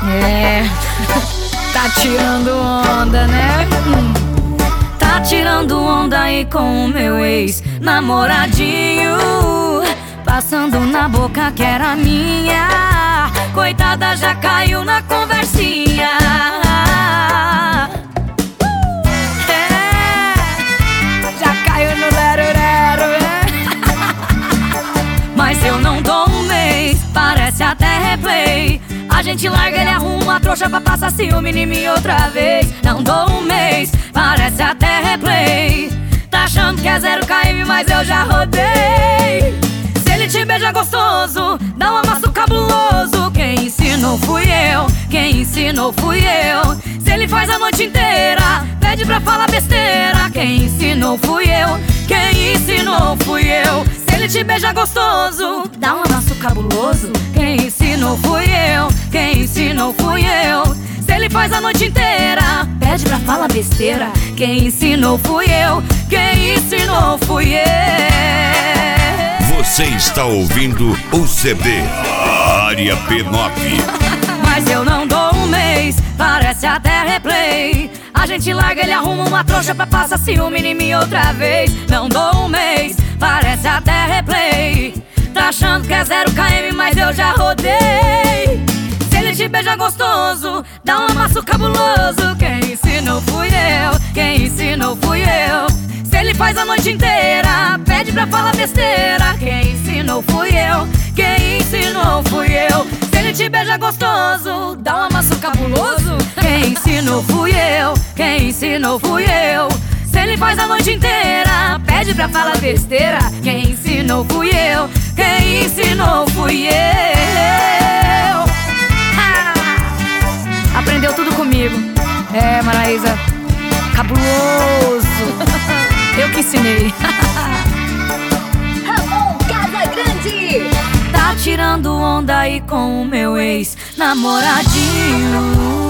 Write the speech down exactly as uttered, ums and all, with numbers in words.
É, tá tirando onda, né? Hum. Tá tirando onda aí com o meu ex-namoradinho, passando na boca que era minha. Coitada, já caiu na conversinha. É, já caiu no lero-lero, é. Mas eu não dou um mês, parece até replay. A gente larga, ele arruma a trouxa pra passar ciúme em mim outra vez. Não dou um mês, parece até replay. Tá achando que é zero km, mas eu já rodei. Se ele te beija gostoso, dá um amasso cabuloso. Quem ensinou fui eu, quem ensinou fui eu. Se ele faz a noite inteira, pede pra falar besteira. Quem ensinou fui eu, quem ensinou fui eu. Se ele te beija gostoso, dá um amasso cabuloso. Quem ensinou fui eu, quem ensinou fui eu. Se ele faz a noite inteira, pede pra falar besteira. Quem ensinou fui eu, quem ensinou fui eu. Você está ouvindo o C D Área P nove. Mas eu não dou um mês, parece até replay. A gente larga, ele arruma uma trouxa pra passar ciúme em mim outra vez. Não dou um mês, parece até replay. Tá achando que é zero km, mas eu já rodei. Se ele te beija gostoso, dá um amasso cabuloso. Quem ensinou fui eu, quem ensinou fui eu. Se ele faz a noite inteira, pede pra falar besteira. Quem ensinou fui eu, quem ensinou fui eu. Se ele te beija gostoso, dá um amasso cabuloso. Quem ensinou fui eu, quem ensinou fui eu. Se ele faz a noite inteira, pede pra falar besteira. Quem ensinou fui eu, quem ensinou fui eu. Ah, aprendeu tudo comigo. É, Maraísa, cabuloso. Eu que ensinei. Ramon Casagrande. Tá tirando onda aí com o meu ex-namoradinho.